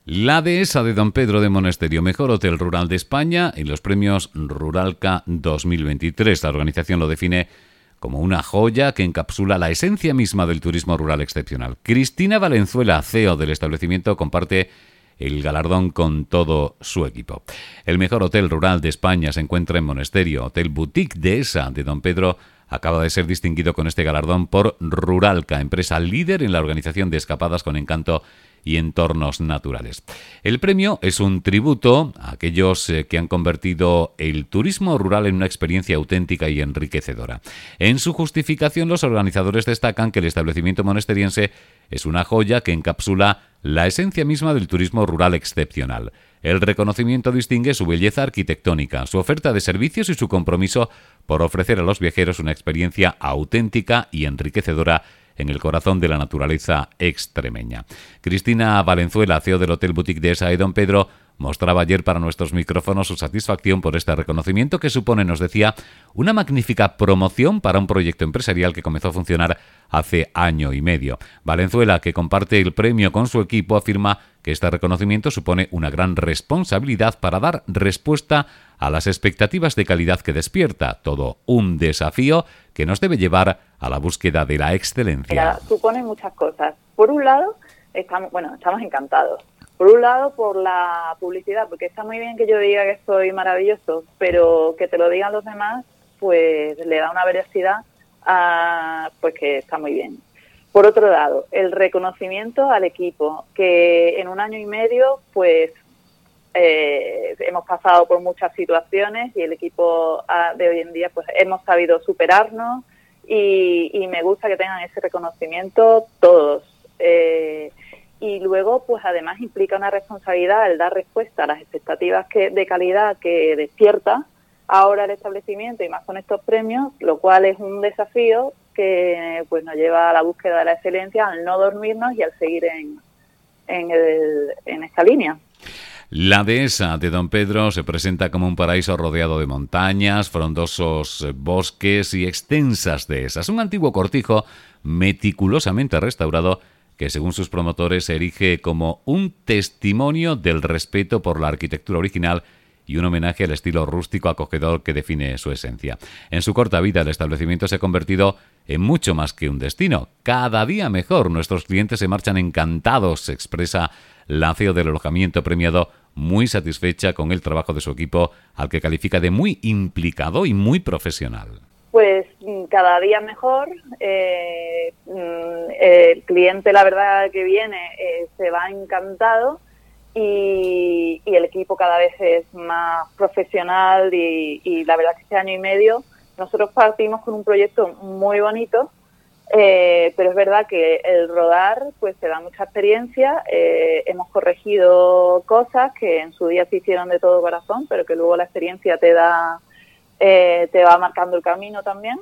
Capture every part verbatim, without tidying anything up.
La dehesa de Don Pedro de Monesterio, mejor hotel rural de España en los premios Ruralca dos mil veintitrés. La organización lo define como una joya que encapsula la esencia misma del turismo rural excepcional. Cristina Valenzuela, C E O del establecimiento, comparte el galardón con todo su equipo. El mejor hotel rural de España se encuentra en Monesterio. Hotel Boutique Dehesa de Don Pedro acaba de ser distinguido con este galardón por Ruralca, empresa líder en la organización de escapadas con encanto y entornos naturales. El premio es un tributo a aquellos eh, que han convertido el turismo rural en una experiencia auténtica y enriquecedora. En su justificación, los organizadores destacan que el establecimiento monesteriense es una joya que encapsula la esencia misma del turismo rural excepcional. El reconocimiento distingue su belleza arquitectónica, su oferta de servicios y su compromiso por ofrecer a los viajeros una experiencia auténtica y enriquecedora en el corazón de la naturaleza extremeña. Cristina Valenzuela, C E O del Hotel Boutique Dehesa de Don Pedro, mostraba ayer para nuestros micrófonos su satisfacción por este reconocimiento que supone, nos decía, una magnífica promoción para un proyecto empresarial que comenzó a funcionar hace año y medio. Valenzuela, que comparte el premio con su equipo, afirma que este reconocimiento supone una gran responsabilidad para dar respuesta a las expectativas de calidad que despierta. Todo un desafío que nos debe llevar a la búsqueda de la excelencia. Mira, supone muchas cosas. Por un lado, estamos, bueno, estamos encantados. Por un lado, por la publicidad, porque está muy bien que yo diga que soy maravilloso, pero que te lo digan los demás, pues le da una veracidad a, pues que está muy bien. Por otro lado, el reconocimiento al equipo, que en un año y medio, pues eh, hemos pasado por muchas situaciones y el equipo de hoy en día, pues hemos sabido superarnos y, y me gusta que tengan ese reconocimiento todos. Eh, Y luego, pues además implica una responsabilidad el dar respuesta a las expectativas que, de calidad que despierta ahora el establecimiento y más con estos premios, lo cual es un desafío que pues nos lleva a la búsqueda de la excelencia, al no dormirnos y al seguir en, en, el, en esta línea. La dehesa de Don Pedro se presenta como un paraíso rodeado de montañas, frondosos bosques y extensas dehesas. Un antiguo cortijo meticulosamente restaurado que según sus promotores se erige como un testimonio del respeto por la arquitectura original y un homenaje al estilo rústico acogedor que define su esencia. En su corta vida, el establecimiento se ha convertido en mucho más que un destino. Cada día mejor, nuestros clientes se marchan encantados, se expresa la C E O del alojamiento premiado, muy satisfecha con el trabajo de su equipo, al que califica de muy implicado y muy profesional. Pues cada día mejor, eh, el cliente la verdad que viene eh, se va encantado y, y el equipo cada vez es más profesional y, y la verdad que este año y medio nosotros partimos con un proyecto muy bonito, eh, pero es verdad que el rodar pues te da mucha experiencia, eh, hemos corregido cosas que en su día se hicieron de todo corazón, pero que luego la experiencia te da... Eh, te va marcando el camino también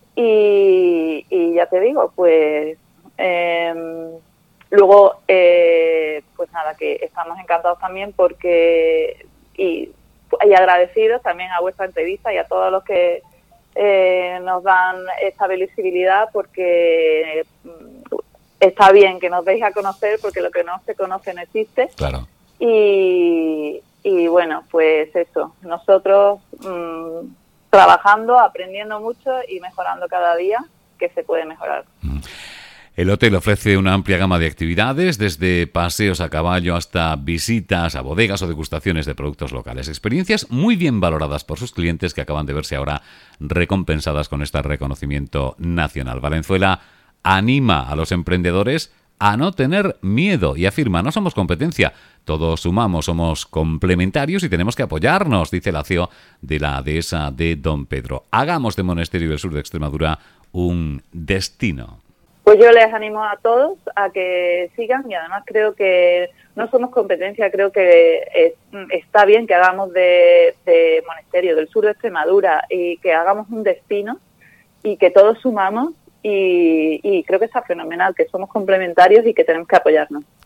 y, y ya te digo, pues eh, luego eh, pues nada, que estamos encantados también porque y, y agradecidos también a vuestra entrevista y a todos los que eh, nos dan esta visibilidad porque está bien que nos deis a conocer porque lo que no se conoce no existe. Claro. Y, y bueno, pues eso, nosotros mmm, trabajando, aprendiendo mucho y mejorando cada día, que se puede mejorar. El hotel ofrece una amplia gama de actividades, desde paseos a caballo hasta visitas a bodegas o degustaciones de productos locales. Experiencias muy bien valoradas por sus clientes que acaban de verse ahora recompensadas con este reconocimiento nacional. Valenzuela anima a los emprendedores a no tener miedo y afirma, no somos competencia, todos sumamos, somos complementarios y tenemos que apoyarnos, dice la C E O de la dehesa de Don Pedro. Hagamos de Monesterio del Sur de Extremadura un destino. Pues yo les animo a todos a que sigan y además creo que no somos competencia, creo que es, está bien que hagamos de, de Monesterio del Sur de Extremadura y que hagamos un destino y que todos sumamos. Y, y creo que está fenomenal, que somos complementarios y que tenemos que apoyarnos.